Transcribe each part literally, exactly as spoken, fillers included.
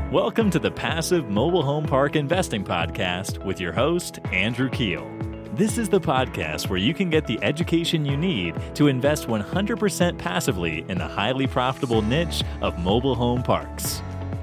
Welcome to the Passive Mobile Home Park Investing Podcast with your host, Andrew Keel. This is the podcast where you can get the education you need to invest one hundred percent passively in the highly profitable niche of mobile home parks.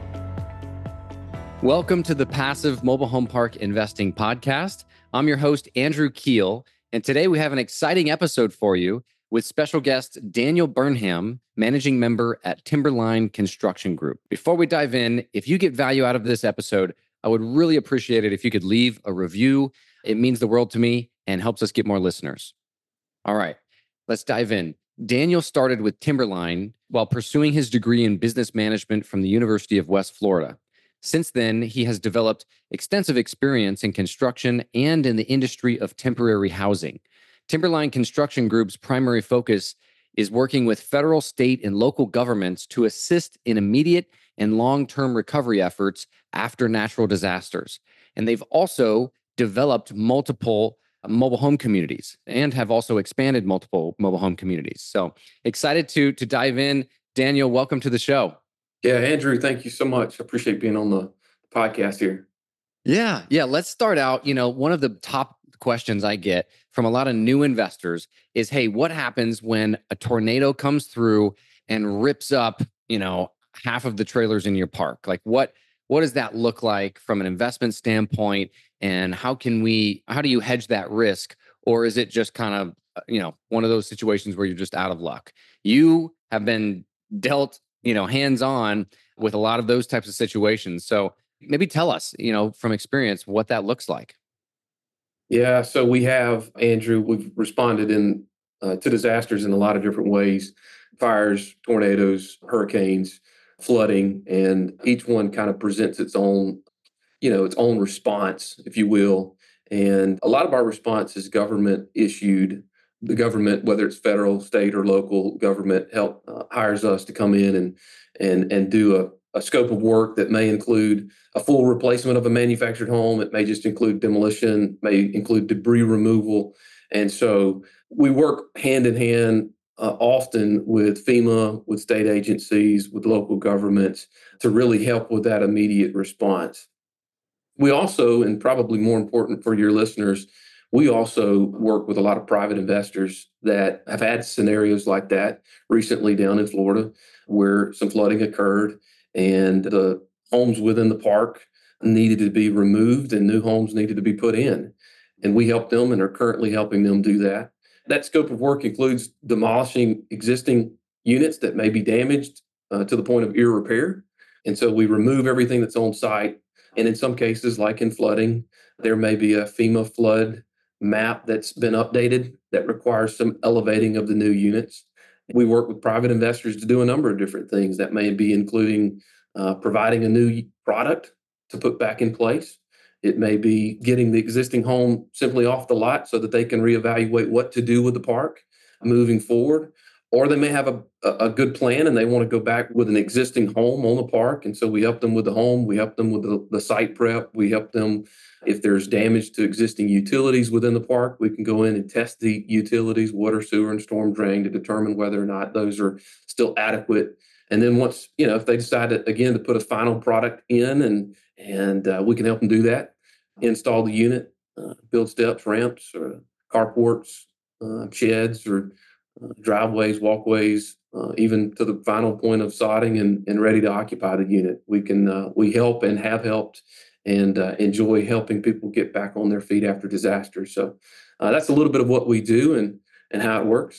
Welcome to the Passive Mobile Home Park Investing Podcast. I'm your host, Andrew Keel, and today we have an exciting episode for you with special guest Daniel Burnham, managing member at Timberline Construction Group. Before we dive in, if you get value out of this episode, I would really appreciate it if you could leave a review. It means the world to me and helps us get more listeners. All right, let's dive in. Daniel started with Timberline while pursuing his degree in business management from the University of West Florida. Since then, he has developed extensive experience in construction and in the industry of temporary housing. Timberline Construction Group's primary focus is working with federal, state, and local governments to assist in immediate and long-term recovery efforts after natural disasters. And they've also developed multiple mobile home communities and have also expanded multiple mobile home communities. So excited to, to dive in. Daniel, welcome to the show. Yeah, Andrew, thank you so much. I appreciate being on the podcast here. Yeah, yeah. Let's start out. You know, one of the top questions I get from a lot of new investors is, hey, what happens when a tornado comes through and rips up, you know, half of the trailers in your park? Like what, what does that look like from an investment standpoint? And how can we, how do you hedge that risk? Or is it just kind of, you know, one of those situations where you're just out of luck? You have been dealt, you know, hands-on with a lot of those types of situations. So maybe tell us, you know, from experience, what that looks like. Yeah, so we have, Andrew, we've responded in uh, to disasters in a lot of different ways: fires, tornadoes, hurricanes, flooding, and each one kind of presents its own, you know, its own response, if you will. And a lot of our response is government issued. The government, whether it's federal, state, or local government, help uh, hires us to come in and and and do a a scope of work that may include a full replacement of a manufactured home. It may just include demolition, may include debris removal. And so we work hand in hand uh, often with FEMA, with state agencies, with local governments to really help with that immediate response. We also, and probably more important for your listeners, we also work with a lot of private investors that have had scenarios like that recently down in Florida where some flooding occurred and the homes within the park needed to be removed and new homes needed to be put in. And we helped them and are currently helping them do that. That scope of work includes demolishing existing units that may be damaged uh, to the point of irrepair. And so we remove everything that's on site. And in some cases, like in flooding, there may be a FEMA flood map that's been updated that requires some elevating of the new units. We work with private investors to do a number of different things that may be including uh, providing a new product to put back in place. It may be getting the existing home simply off the lot so that they can reevaluate what to do with the park moving forward. Or they may have a, a good plan and they want to go back with an existing home on the park. And so we help them with the home. We help them with the, the site prep. We help them if there's damage to existing utilities within the park. We can go in and test the utilities, water, sewer, and storm drain to determine whether or not those are still adequate. And then once, you know, if they decide to, again, to put a final product in and, and uh, we can help them do that, install the unit, uh, build steps, ramps, or carports, uh, sheds, or Uh, driveways, walkways, uh, even to the final point of sodding and, and ready to occupy the unit. We can uh, we help and have helped and uh, enjoy helping people get back on their feet after disaster. So uh, that's a little bit of what we do and and how it works.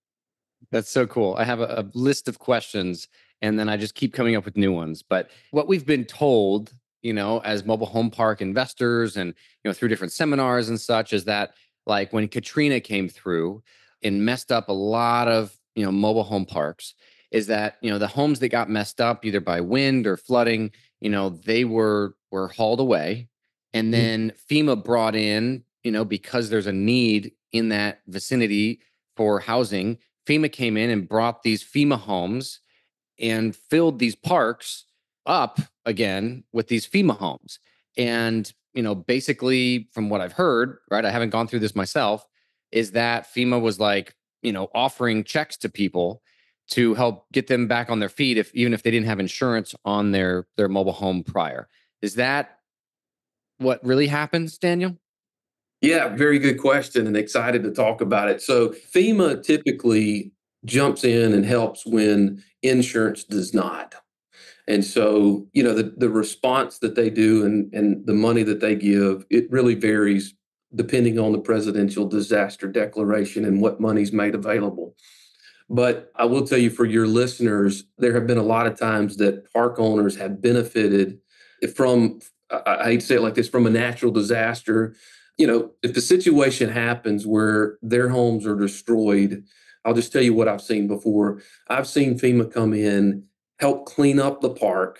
That's so cool. I have a, a list of questions and then I just keep coming up with new ones. But what we've been told, you know, as mobile home park investors and, you know, through different seminars and such is that like when Katrina came through and messed up a lot of, you know, mobile home parks, is that, you know, the homes that got messed up either by wind or flooding, you know, they were were hauled away. And then FEMA brought in, you know, because there's a need in that vicinity for housing, FEMA came in and brought these FEMA homes and filled these parks up again with these FEMA homes. And, you know, basically from what I've heard, right, I haven't gone through this myself, is that FEMA was like, you know, offering checks to people to help get them back on their feet, if even if they didn't have insurance on their their mobile home prior. Is that what really happens, Daniel? Yeah, very good question and excited to talk about it. So FEMA typically jumps in and helps when insurance does not. And so, you know, the, the response that they do and, and the money that they give, it really varies depending on the presidential disaster declaration and what money's made available. But I will tell you, for your listeners, there have been a lot of times that park owners have benefited from, I I hate to say it like this, from a natural disaster. You know, if the situation happens where their homes are destroyed, I'll just tell you what I've seen before. I've seen FEMA come in, help clean up the park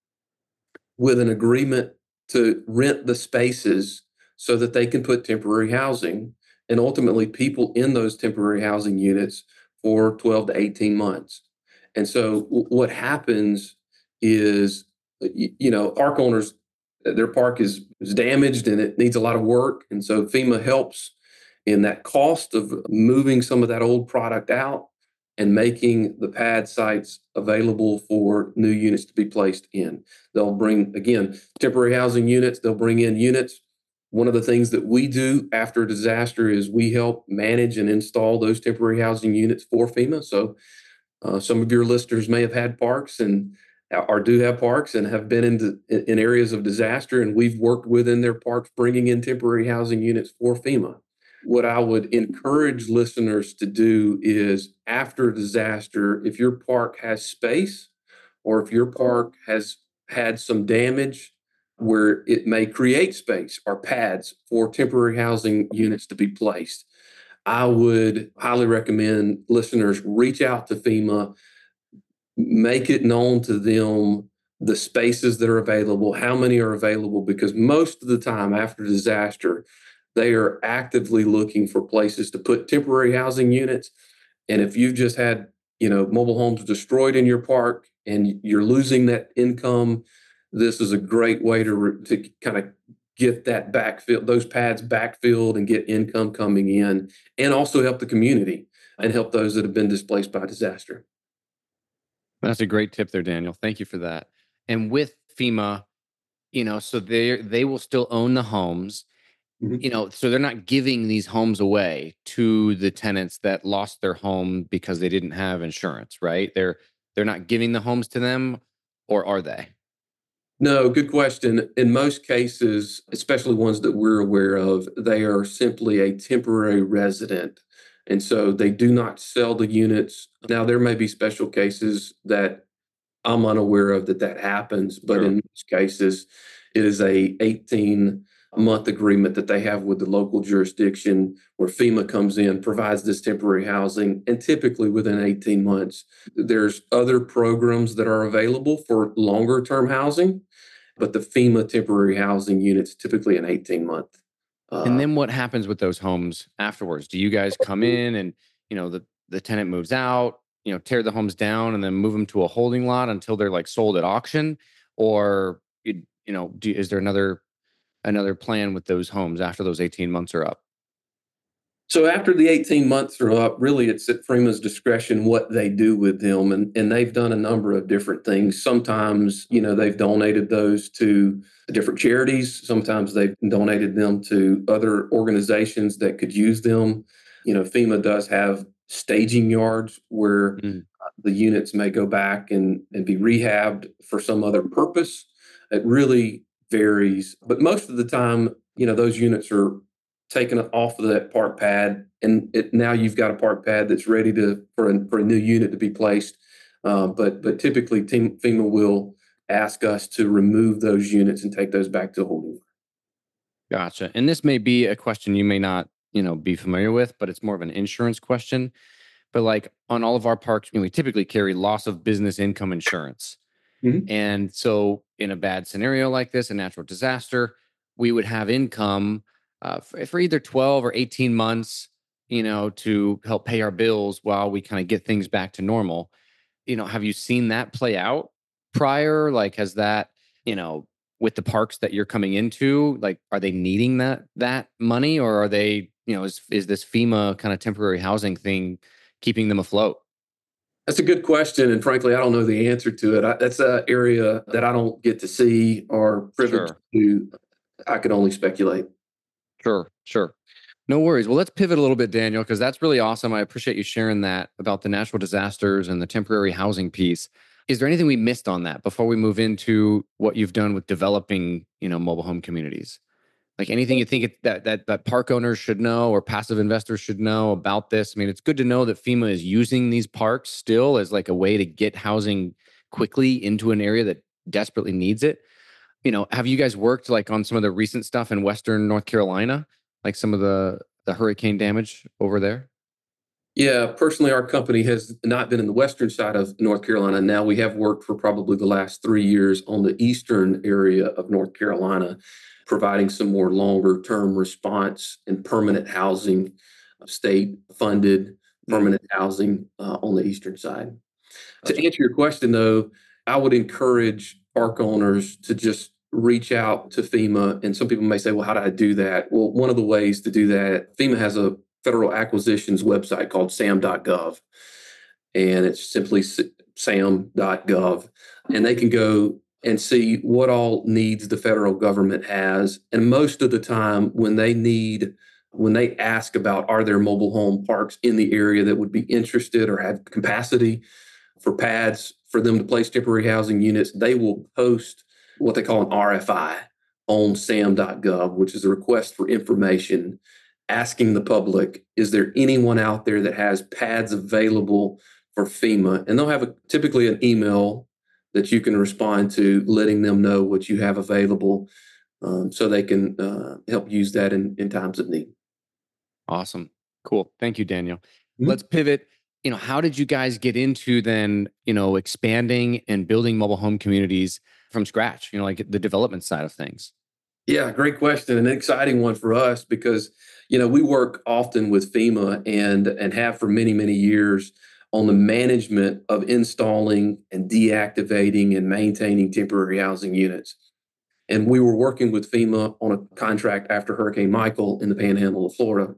with an agreement to rent the spaces so that they can put temporary housing and ultimately people in those temporary housing units for twelve to eighteen months. And so w- what happens is, you, you know, park owners, their park is, is damaged and it needs a lot of work. And so FEMA helps in that cost of moving some of that old product out and making the pad sites available for new units to be placed in. They'll bring, again, temporary housing units, they'll bring in units. One of the things that we do after a disaster is we help manage and install those temporary housing units for FEMA. So uh, some of your listeners may have had parks and or do have parks and have been in, the, in areas of disaster, and we've worked within their parks bringing in temporary housing units for FEMA. What I would encourage listeners to do is, after a disaster, if your park has space or if your park has had some damage where it may create space or pads for temporary housing units to be placed, I would highly recommend listeners reach out to FEMA, make it known to them the spaces that are available, how many are available, because most of the time after disaster, they are actively looking for places to put temporary housing units. And if you've just had, you know, mobile homes destroyed in your park and you're losing that income, this is a great way to, re- to kind of get that backfill, those pads backfilled and get income coming in, and also help the community and help those that have been displaced by disaster. That's a great tip there, Daniel. Thank you for that. And with FEMA, you know, so they they will still own the homes, Mhm. you know, so they're not giving these homes away to the tenants that lost their home because they didn't have insurance, right? They're they're not giving the homes to them, or are they? No, good question. In most cases, especially ones that we're aware of, they are simply a temporary resident. And so they do not sell the units. Now, there may be special cases that I'm unaware of that that happens, but Sure. in most cases, it is a eighteen month agreement that they have with the local jurisdiction where FEMA comes in, provides this temporary housing, and typically within eighteen months. There's other programs that are available for longer term housing, but the FEMA temporary housing units typically an eighteen month. And Uh, then what happens with those homes afterwards? Do you guys come in and, you know, the the tenant moves out, you know, tear the homes down and then move them to a holding lot until they're like sold at auction? Or you, you know, do, is there another another plan with those homes after those eighteen months are up? So after the eighteen months are up, really it's at FEMA's discretion what they do with them. And, and they've done a number of different things. Sometimes, you know, they've donated those to different charities. Sometimes they've donated them to other organizations that could use them. You know, FEMA does have staging yards where Mm. uh, the units may go back and, and be rehabbed for some other purpose. It really varies. But most of the time, you know, those units are taken off of that park pad, and it, now you've got a park pad that's ready to for a, for a new unit to be placed. Uh, but but typically, team, FEMA will ask us to remove those units and take those back to holding. Gotcha. And this may be a question you may not, you know, be familiar with, but it's more of an insurance question. But like on all of our parks, you know, we typically carry loss of business income insurance. Mhm. And so, in a bad scenario like this, a natural disaster, we would have income uh, for, for either twelve or eighteen months, you know, to help pay our bills while we kind of get things back to normal. You know, have you seen that play out prior? Like, has that, you know, with the parks that you're coming into, like, are they needing that that money, or are they, you know, is is this FEMA kind of temporary housing thing keeping them afloat? That's a good question. And frankly, I don't know the answer to it. I, that's an area that I don't get to see or privileged Sure. to. I can only speculate. Sure, sure. No worries. Well, let's pivot a little bit, Daniel, because that's really awesome. I appreciate you sharing that about the natural disasters and the temporary housing piece. Is there anything we missed on that before we move into what you've done with developing, you know, mobile home communities? Like anything you think it, that that that park owners should know or passive investors should know about this? I mean, it's good to know that FEMA is using these parks still as like a way to get housing quickly into an area that desperately needs it. You know, have you guys worked like on some of the recent stuff in Western North Carolina, like some of the the hurricane damage over there? Yeah, personally, our company has not been in the western side of North Carolina. Now we have worked for probably the last three years on the eastern area of North Carolina, providing some more longer term response and permanent housing, state funded Mm, permanent housing uh, on the eastern side. To gotcha. answer your question, though, I would encourage park owners to just reach out to FEMA. And some people may say, well, how do I do that? Well, one of the ways to do that, FEMA has a federal acquisitions website called sam dot gov, and it's simply sam dot gov. And they can go and see what all needs the federal government has. And most of the time, when they need, when they ask about are there mobile home parks in the area that would be interested or have capacity for pads for them to place temporary housing units, they will post what they call an R F I on sam dot gov, which is a request for information asking the public, is there anyone out there that has pads available for FEMA? And they'll have a, typically an email that you can respond to, letting them know what you have available, um, so they can uh, help use that in, in times of need. Awesome. Cool. Thank you, Daniel. Let's Mhm. pivot. You know, how did you guys get into then, you know, expanding and building mobile home communities from scratch, you know, like the development side of things? Yeah, great question. An exciting one for us because, you know, we work often with FEMA and and have for many, many years on the management of installing and deactivating and maintaining temporary housing units. And we were working with FEMA on a contract after Hurricane Michael in the panhandle of Florida.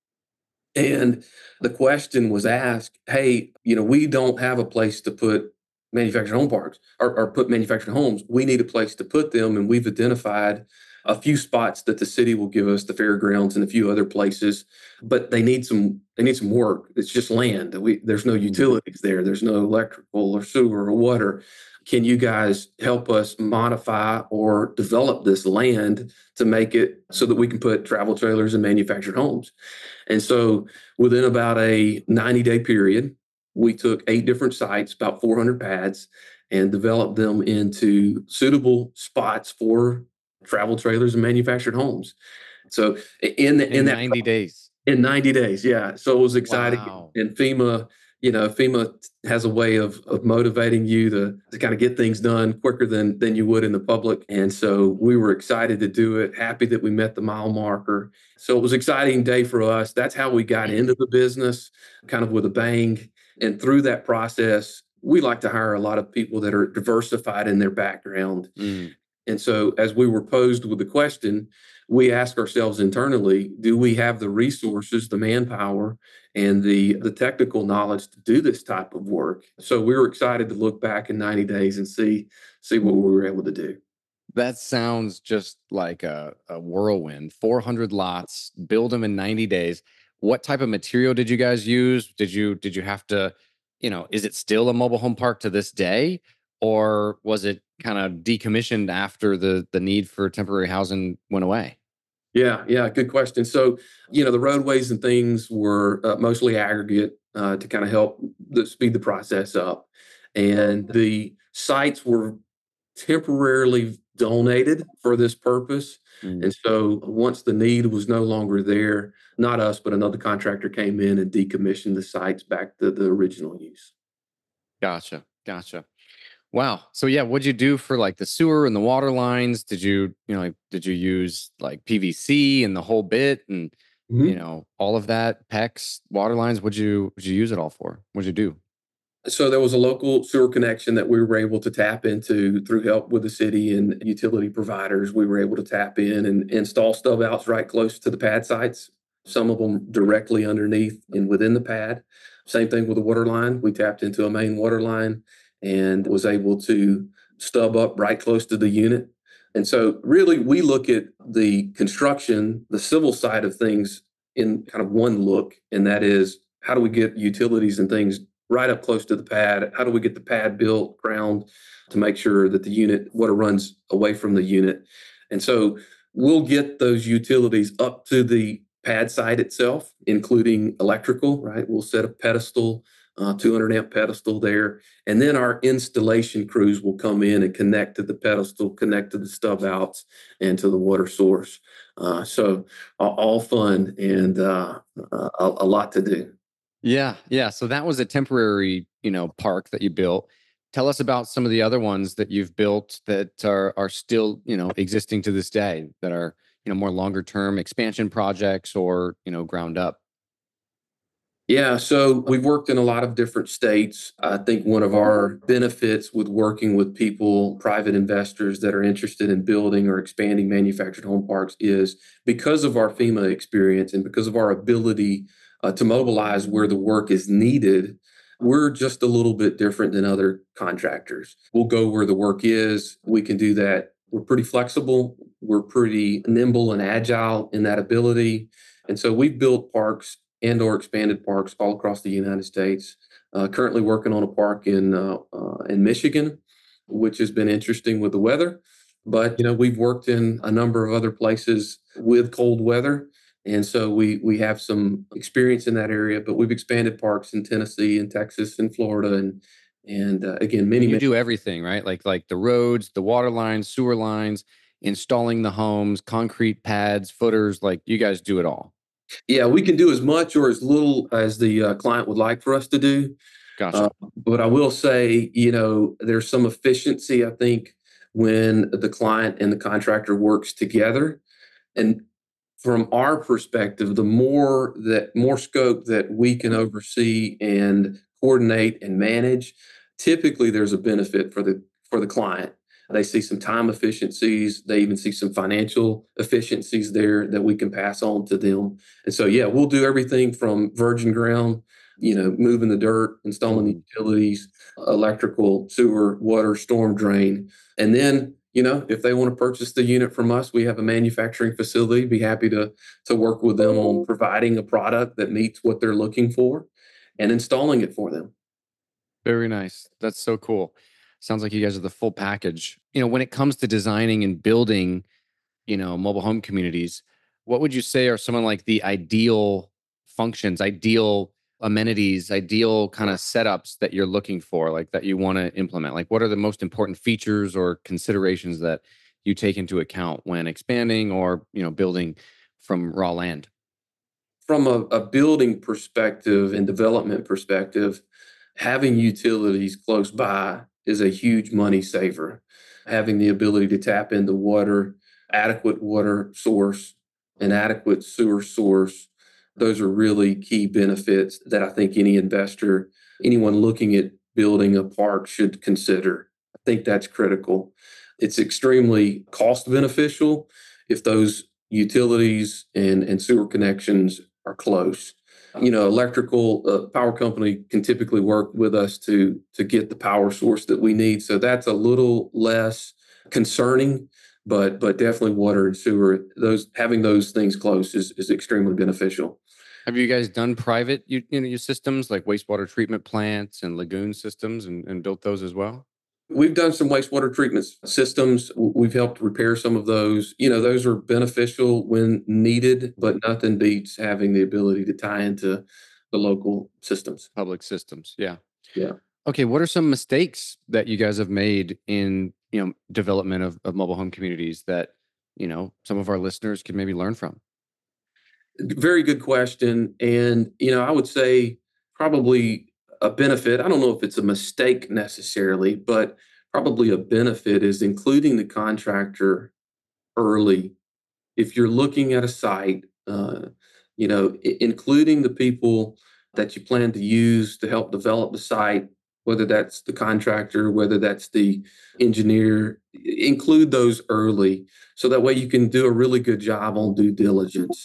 And the question was asked, hey, you know, we don't have a place to put manufactured home parks or, or put manufactured homes. We need a place to put them. And we've identified a few spots that the city will give us, the fairgrounds and a few other places, but they need some they need some work. It's just land. We, there's no Mm, utilities there. There's no electrical or sewer or water. Can you guys help us modify or develop this land to make it so that we can put travel trailers and manufactured homes? And so within about a ninety day period, we took eight different sites, about four hundred pads, and developed them into suitable spots for travel trailers and manufactured homes. So in the, in in that ninety days. in ninety days, yeah. So it was exciting. Wow. And FEMA, you know, FEMA has a way of of motivating you to to kind of get things done quicker than than you would in the public. And so we were excited to do it, happy that we met the mile marker. So it was an exciting day for us. That's how we got into the business, kind of with a bang. And through that process, we like to hire a lot of people that are diversified in their background. Mm, And so, as we were posed with the question, we ask ourselves internally, do we have the resources, the manpower, and the, the technical knowledge to do this type of work? So, we were excited to look back in ninety days and see, see what we were able to do. that sounds just like a, a whirlwind. four hundred lots, build them in ninety days. What type of material did you guys use? Did you did you have to, you know, is it still a mobile home park to this day? Or was it kind of decommissioned after the the need for temporary housing went away? Yeah, yeah, good question. So, you know, the roadways and things were uh, mostly aggregate uh, to kind of help the, speed the process up. And the sites were temporarily donated for this purpose. Mm, And so once the need was no longer there, not us, but another contractor came in and decommissioned the sites back to the original use. gotcha. Gotcha. Wow. So yeah, what'd you do for like the sewer and the water lines? Did you, you know, like did you use like P V C and the whole bit and you Mhm. know, all of that, PEX, water lines? What'd you what'd you use it all for? What'd you do? So there was a local sewer connection that we were able to tap into through help with the city and utility providers. We were able to tap in and install stub outs right close to the pad sites, some of them directly underneath and within the pad. Same thing with the water line. We tapped into a main water line and was able to stub up right close to the unit. And so really we look at the construction, the civil side of things in kind of one look, and that is how do we get utilities and things right up close to the pad? How do we get the pad built, ground to make sure that the unit, water runs away from the unit? And so we'll get those utilities up to the pad site itself, including electrical, right? We'll set a pedestal, uh, two hundred amp pedestal there. And then our installation crews will come in and connect to the pedestal, connect to the stub outs and to the water source. Uh, so all, all fun and uh, a, a lot to do. Yeah. Yeah. So that was a temporary, you know, park that you built. Tell us about some of the other ones that you've built that are are still, you know, existing to this day, that are, you know, more longer term expansion projects or, you know, ground up. Yeah, so we've worked in a lot of different states. I think one of our benefits with working with people, private investors that are interested in building or expanding manufactured home parks is because of our FEMA experience and because of our ability uh, to mobilize where the work is needed. We're just a little bit different than other contractors. We'll go where the work is. We can do that. We're pretty flexible. We're pretty nimble and agile in that ability. And so we've built parks and or expanded parks all across the United States. Uh, currently working on a park in uh, uh, in Michigan, which has been interesting with the weather. But you know, we've worked in a number of other places with cold weather, and so we we have some experience in that area. But we've expanded parks in Tennessee and Texas and Florida, and and uh, again, many And you many. do everything, right? Like like the roads, the water lines, sewer lines, installing the homes, concrete pads, footers, like you guys do it all. Yeah, we can do as much or as little as the uh, client would like for us to do. Uh, Gotcha. but I will say, you know, there's some efficiency, I think, when the client and the contractor works together. And from our perspective, the more that more scope that we can oversee and coordinate and manage, typically there's a benefit for the for the client. They see some time efficiencies. They even see some financial efficiencies there that we can pass on to them. And so, yeah, we'll do everything from virgin ground, you know, moving the dirt, installing the Mhm. utilities, electrical, sewer, water, storm drain. And then, you know, if they want to purchase the unit from us, we have a manufacturing facility. Be happy to, to work with them on providing a product that meets what they're looking for and installing it for them. Very nice. That's so cool. Sounds like you guys are the full package. You know, when it comes to designing and building, you know, mobile home communities, what would you say are some of like the ideal functions, ideal amenities, ideal kind of setups that you're looking for, like that you want to implement? Like what are the most important features or considerations that you take into account when expanding or, you know, building from raw land? From a, a building perspective and development perspective, having utilities close by is a huge money saver. Having the ability to tap into water, adequate water source, and adequate sewer source, those are really key benefits that I think any investor, anyone looking at building a park should consider. I think that's critical. It's extremely cost beneficial if those utilities and, and sewer connections are close. You know, electrical uh, power company can typically work with us to to get the power source that we need. So that's a little less concerning, but but definitely water and sewer, those having those things close is is extremely beneficial. Have you guys done private, you, you know, your systems like wastewater treatment plants and lagoon systems and, and built those as well? We've done some wastewater treatment systems. W- We've helped repair some of those. You know, those are beneficial when needed, but nothing beats having the ability to tie into the local systems. Public systems. Yeah. Yeah. Okay, what are some mistakes that you guys have made in, you know, development of, of mobile home communities that, you know, some of our listeners can maybe learn from? Very good question. And, you know, I would say probably a benefit. I don't know if it's a mistake necessarily, but probably a benefit is including the contractor early. If you're looking at a site, uh, you know, I- including the people that you plan to use to help develop the site, whether that's the contractor, whether that's the engineer, i- include those early so that way you can do a really good job on due diligence.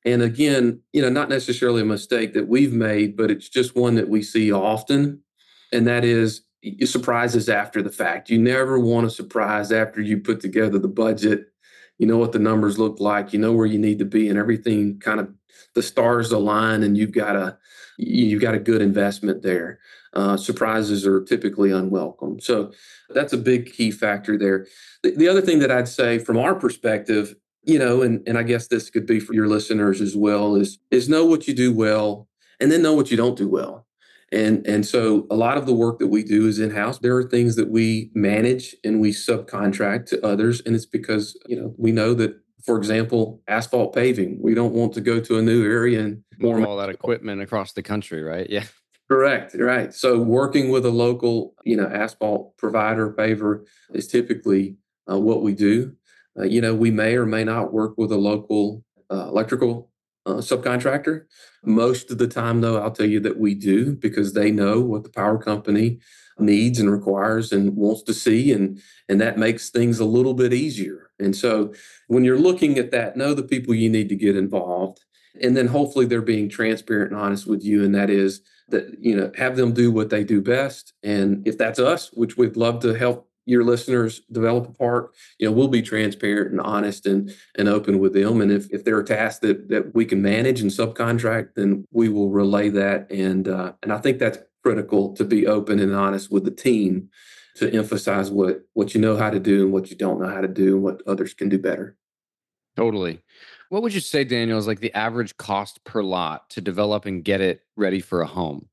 And again, you know, not necessarily a mistake that we've made, but it's just one that we see often. And that is surprises after the fact. You never want a surprise after you put together the budget. You know what the numbers look like, you know where you need to be, and everything kind of the stars align, and you've got a you've got a good investment there. Uh, surprises are typically unwelcome. So that's a big key factor there. The, the other thing that I'd say from our perspective, you know, and, and I guess this could be for your listeners as well, is is know what you do well and then know what you don't do well. And and so a lot of the work that we do is in-house. There are things that we manage and we subcontract to others. And it's because, you know, we know that, for example, asphalt paving, we don't want to go to a new area and more all that equipment across the country, right? Yeah. Correct. Right. So working with a local, you know, asphalt provider, paver is typically uh, what we do. Uh, you know, we may or may not work with a local uh, electrical uh, subcontractor. Most of the time, though, I'll tell you that we do, because they know what the power company needs and requires and wants to see, and and that makes things a little bit easier. And so when you're looking at that, know the people you need to get involved, and then hopefully they're being transparent and honest with you, and that is that, you know, have them do what they do best. And if that's us, which we'd love to help your listeners develop a park, you know, we'll be transparent and honest and and open with them. And if if there are tasks that that we can manage and subcontract, then we will relay that. And uh, and I think that's critical, to be open and honest with the team, to emphasize what what you know how to do and what you don't know how to do and what others can do better. Totally. What would you say, Daniel, is like the average cost per lot to develop and get it ready for a home?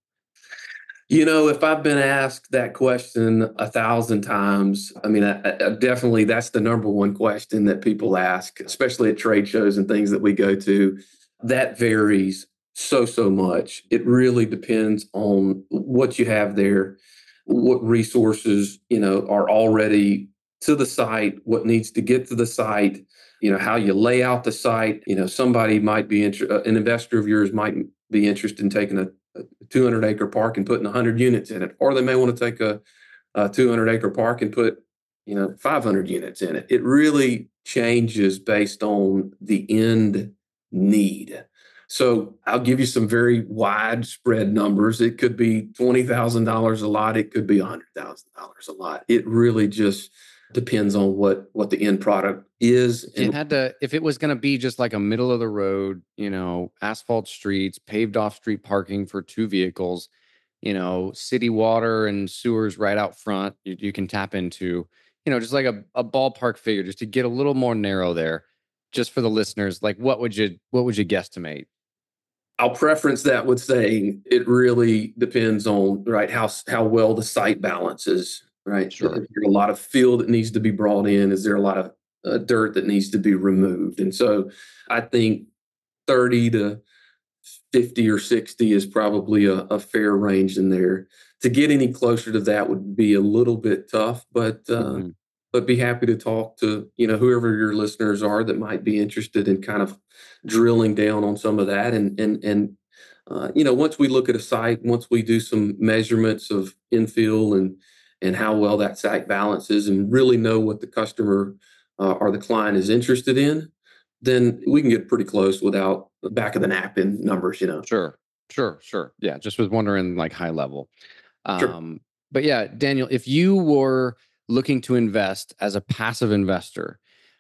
You know, if I've been asked that question a thousand times, I mean, I, I definitely that's the number one question that people ask, especially at trade shows and things that we go to. That varies so, so much. It really depends on what you have there, what resources, you know, are already to the site, what needs to get to the site, you know, how you lay out the site. You know, somebody might be inter- an investor of yours might be interested in taking a, a two hundred acre park and putting one hundred units in it, or they may want to take a, a two hundred acre park and put, you know, five hundred units in it. It really changes based on the end need. So I'll give you some very widespread numbers. It could be twenty thousand dollars a lot. It could be one hundred thousand dollars a lot. It really just depends on what what the end product is. If you had to, if it was going to be just like a middle of the road, you know, asphalt streets, paved off street parking for two vehicles, you know, city water and sewers right out front, you, you can tap into, you know, just like a, a ballpark figure, just to get a little more narrow there, just for the listeners. Like, what would you, what would you guesstimate? I'll preference that with saying it really depends on, right, how how well the site balances, right? Sure. Is there a lot of fill that needs to be brought in? Is there a lot of uh, dirt that needs to be removed? And so I think thirty to fifty or sixty is probably a, a fair range in there. To get any closer to that would be a little bit tough, but uh, mm-hmm. but be happy to talk to, you know, whoever your listeners are that might be interested in kind of drilling down on some of that. And and and uh, you know, once we look at a site, once we do some measurements of infill and and how well that site balances, and really know what the customer uh, or the client is interested in, then we can get pretty close without the back of the napkin numbers, you know. Sure, sure, sure. Yeah, just was wondering, like, high level. Um, sure. But yeah, Daniel, if you were looking to invest as a passive investor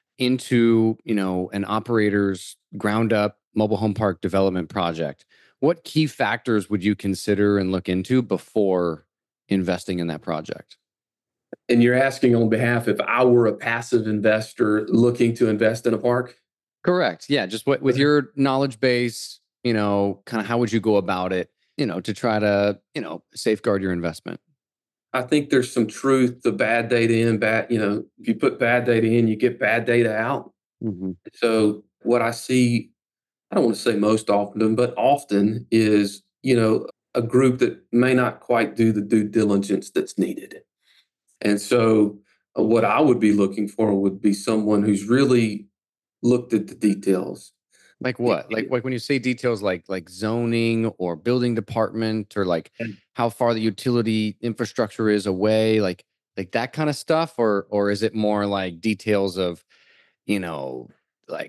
into, you know, an operator's ground up mobile home park development project, what key factors would you consider and look into before investing in that project? And you're asking on behalf, if I were a passive investor looking to invest in a park? Correct. Yeah. Just what, with your knowledge base, you know, kind of how would you go about it, you know, to try to, you know, safeguard your investment? I think there's some truth to bad data in, bad, you know, if you put bad data in, you get bad data out. Mm-hmm. So what I see, I don't want to say most often, but often is, you know, a group that may not quite do the due diligence that's needed. And so uh, what I would be looking for would be someone who's really looked at the details. Like what? Like like when you say details, like like zoning or building department, or like how far the utility infrastructure is away, like like that kind of stuff, or or is it more like details of, you know, like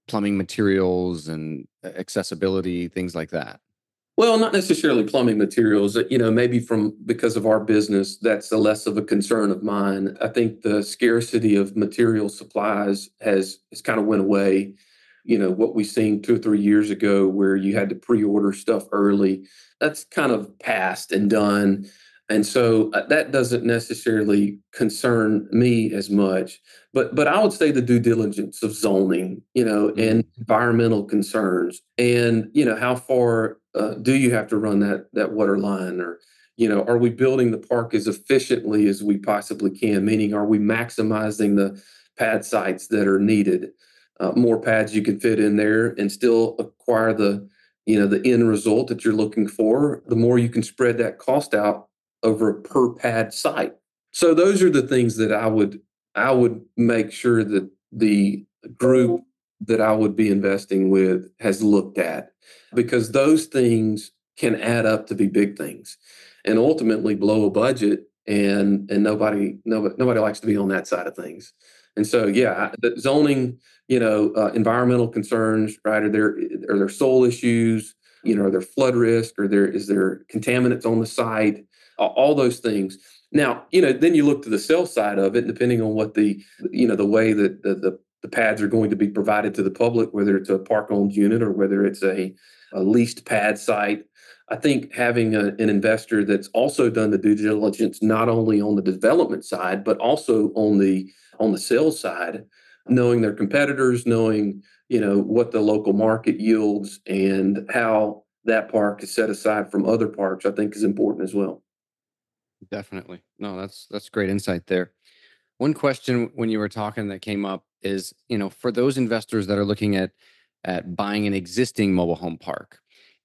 plumbing materials and accessibility, things like that? Well, not necessarily plumbing materials. You know, maybe from because of our business, that's a less of a concern of mine. I think the scarcity of material supplies has has kind of went away. You know, what we seen two or three years ago, where you had to pre-order stuff early, that's kind of past and done. And so uh, that doesn't necessarily concern me as much. But but I would say the due diligence of zoning, you know, Mm-hmm. and environmental concerns, and you know, how far uh, do you have to run that that water line, or you know, are we building the park as efficiently as we possibly can? Meaning, are we maximizing the pad sites that are needed? Uh, more pads you can fit in there and still acquire the you know the end result that you're looking for. The more you can spread that cost out over a per pad site. So those are the things that I would I would make sure that the group that I would be investing with has looked at, because those things can add up to be big things and ultimately blow a budget, and and nobody nobody nobody likes to be on that side of things. And so yeah, the zoning, you know, uh, environmental concerns, right? Are there are there soil issues? You know, are there flood risk? Or there is there contaminants on the site? All those things. Now, you know, then you look to the sell side of it, depending on what the, you know, the way that the, the, the pads are going to be provided to the public, whether it's a park owned unit or whether it's a, a leased pad site. I think having a, an investor that's also done the due diligence, not only on the development side, but also on the, on the sales side, knowing their competitors, knowing, you know, what the local market yields and how that park is set aside from other parks, I think is important as well. Definitely. No, that's that's great insight there. One question when you were talking that came up is, you know, for those investors that are looking at at buying an existing mobile home park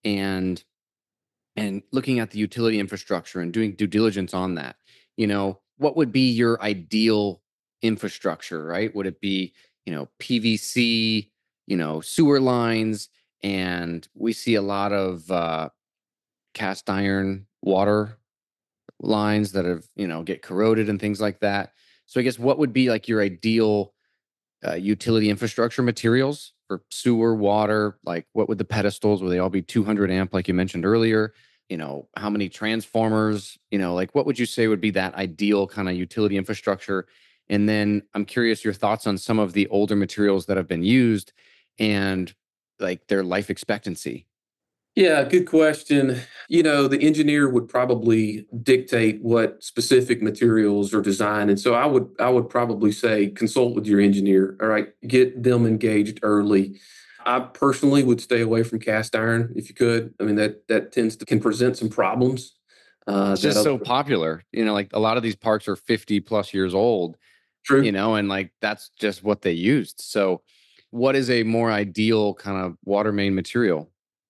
and and looking at the utility infrastructure and doing due diligence on that, you know, what would be your ideal infrastructure, right? Would it be, you know, P V C, you know, sewer lines, and we see a lot of uh, cast iron water lines that have, you know, get corroded and things like that. So I guess what would be like your ideal uh, utility infrastructure materials for sewer, water? Like what would the pedestals, would they all be two hundred amp like you mentioned earlier? You know, how many transformers? You know, like what would you say would be that ideal kind of utility infrastructure? And then I'm curious your thoughts on some of the older materials that have been used and like their life expectancy. Yeah, good question. You know, the engineer would probably dictate what specific materials are designed. And so I would I would probably say consult with your engineer. All right. Get them engaged early. I personally would stay away from cast iron if you could. I mean, that that tends to can present some problems. Uh, It's that just other, so popular. You know, like a lot of these parks are fifty plus years old, you true. know, and like that's just what they used. So, what is a more ideal kind of water main material?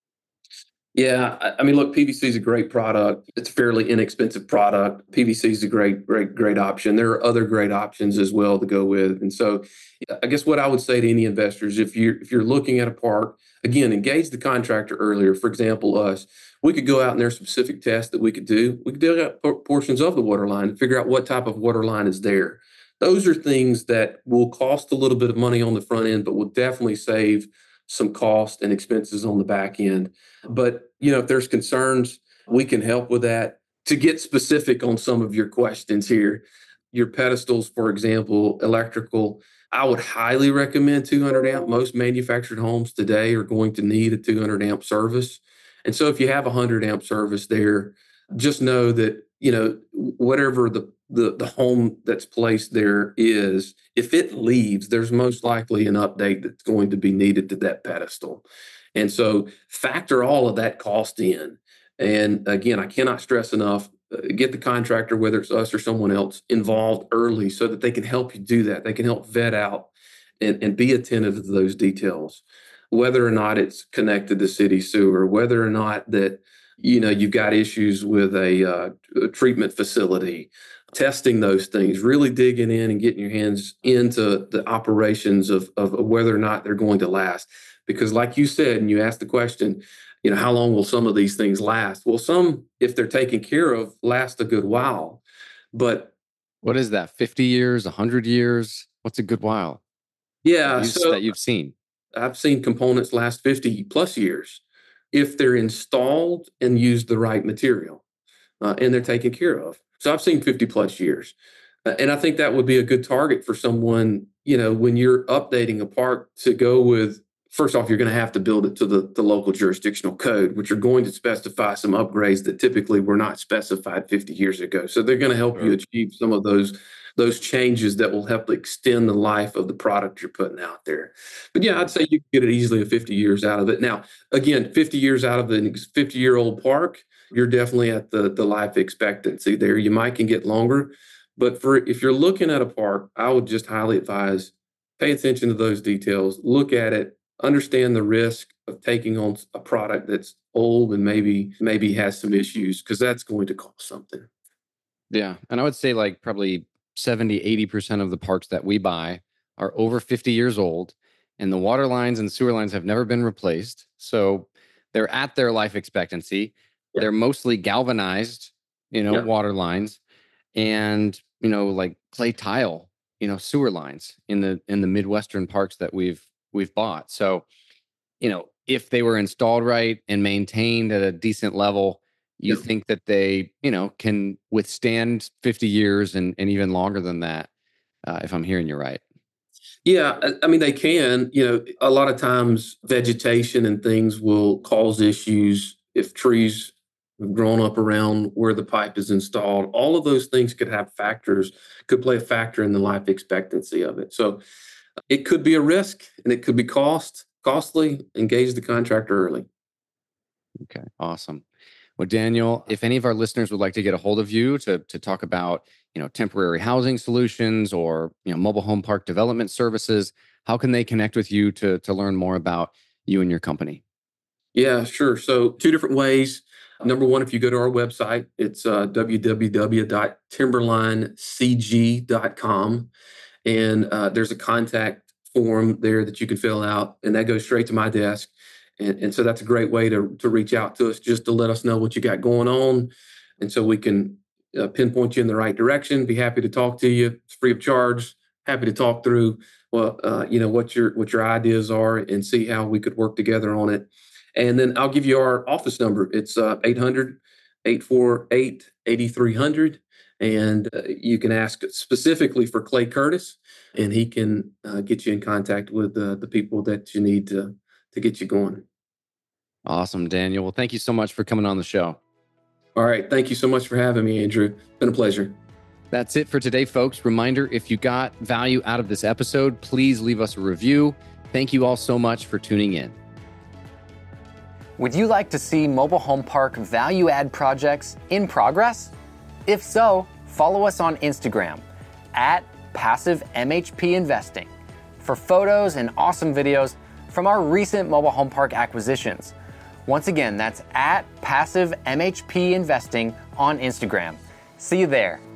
Yeah, I I mean, look, P V C is a great product. It's a fairly inexpensive product. P V C is a great, great, great option. There are other great options as well to go with. And so, yeah, I guess what I would say to any investors, if you're if you're looking at a park, again, engage the contractor earlier. For example, us, we could go out and there's specific tests that we could do. We could dig out por- portions of the water line and figure out what type of water line is there. Those are things that will cost a little bit of money on the front end, but will definitely save some cost and expenses on the back end. But you know, if there's concerns, we can help with that. To get specific on some of your questions here, your pedestals, for example, electrical, I would highly recommend two hundred amp. Most manufactured homes today are going to need a two hundred amp service. And so if you have a one hundred amp service there, just know that, you know, whatever the the, the home that's placed there is, if it leaves, there's most likely an update that's going to be needed to that pedestal. And so factor all of that cost in. And again, I cannot stress enough, uh, get the contractor, whether it's us or someone else, involved early so that they can help you do that. They can help vet out and, and be attentive to those details, whether or not it's connected to city sewer, whether or not that, you know, you've got issues with a, uh, a treatment facility, testing those things, really digging in and getting your hands into the operations of, of whether or not they're going to last. Because like you said, and you asked the question, you know, how long will some of these things last? Well, some, if they're taken care of, last a good while. But What is that? fifty years, one hundred years? What's a good while that yeah, you've so that you've seen? I've seen components last fifty plus years if they're installed and use the right material uh, and they're taken care of. So I've seen fifty plus years. Uh, and I think that would be a good target for someone, you know, when you're updating a park to go with. First off, you're going to have to build it to the, the local jurisdictional code, which are going to specify some upgrades that typically were not specified fifty years ago. So they're going to help sure. you achieve some of those, those changes that will help extend the life of the product you're putting out there. But yeah, I'd say you can get it easily fifty years out of it. Now, again, fifty years out of the fifty-year-old park, you're definitely at the, the life expectancy there. You might can get longer. But for if you're looking at a park, I would just highly advise, pay attention to those details, look at it, understand the risk of taking on a product that's old and maybe maybe has some issues, because that's going to cost something. Yeah. And I would say like probably seventy, eighty percent of the parks that we buy are over fifty years old, and the water lines and sewer lines have never been replaced. So they're at their life expectancy. Yeah. They're mostly galvanized, you know, yeah. water lines, and, you know, like clay tile, you know, sewer lines in the in the Midwestern parks that we've we've bought. So, you know, if they were installed right and maintained at a decent level, you yeah. think that they, you know, can withstand fifty years and, and even longer than that, uh, if I'm hearing you right. Yeah, I mean, they can. You know, a lot of times vegetation and things will cause issues if trees have grown up around where the pipe is installed. All of those things could have factors, could play a factor in the life expectancy of it. So it could be a risk, and it could be cost costly. Engage the contractor early. Okay, awesome. Well, Daniel, if any of our listeners would like to get a hold of you to to talk about, you know, temporary housing solutions or, you know, mobile home park development services, how can they connect with you to to learn more about you and your company? Yeah, sure. So two different ways. Number one, if you go to our website, it's uh, w w w dot timberline c g dot com. And uh, there's a contact form there that you can fill out, and that goes straight to my desk. And, and so that's a great way to, to reach out to us, just to let us know what you got going on. And so we can uh, pinpoint you in the right direction. Be happy to talk to you. It's free of charge. Happy to talk through, well, uh, you know, what your what your ideas are and see how we could work together on it. And then I'll give you our office number. It's uh, eight hundred, eight four eight, eight three zero zero. And uh, you can ask specifically for Clay Curtis, and he can uh, get you in contact with uh, the people that you need to, to get you going. Awesome, Daniel. Well, thank you so much for coming on the show. All right. Thank you so much for having me, Andrew. It's been a pleasure. That's it for today, folks. Reminder, if you got value out of this episode, please leave us a review. Thank you all so much for tuning in. Would you like to see mobile home park value add projects in progress? If so, follow us on Instagram at Passive M H P Investing for photos and awesome videos from our recent mobile home park acquisitions. Once again, that's at Passive M H P Investing on Instagram. See you there.